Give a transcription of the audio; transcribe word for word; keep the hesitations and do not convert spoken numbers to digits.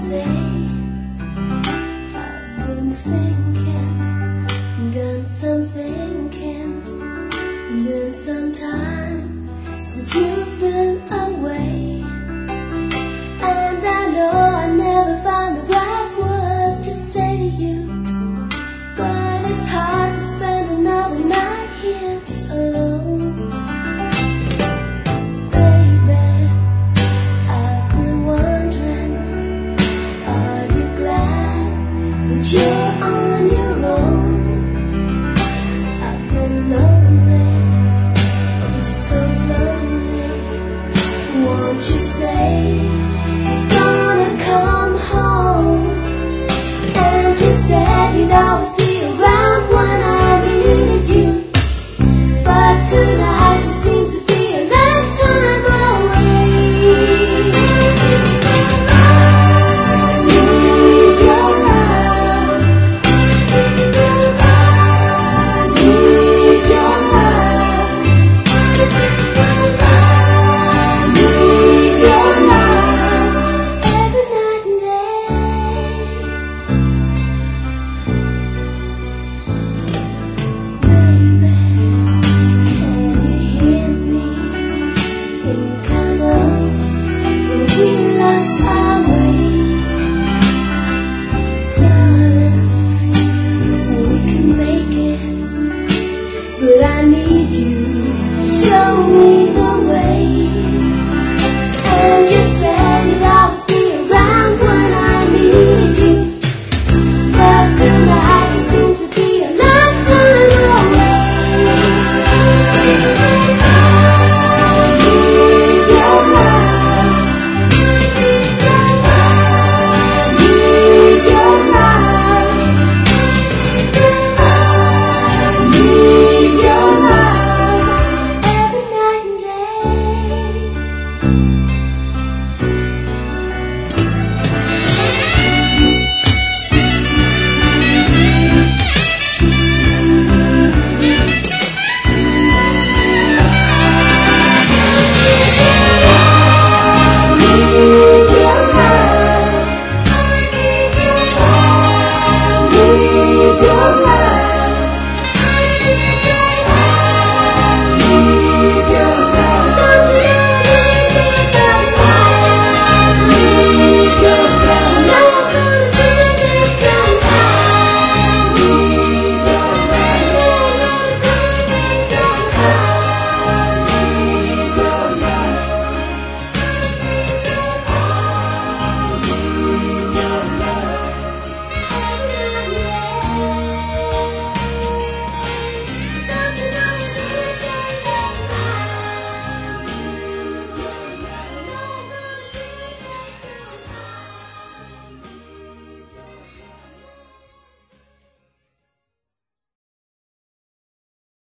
say I've been thinking, done some thinking, been some time since you've been away, and I know I never found the right words to say to you, but it's hard to spend another night here alone. You're on your own. I've been lonely, oh so lonely. Won't you say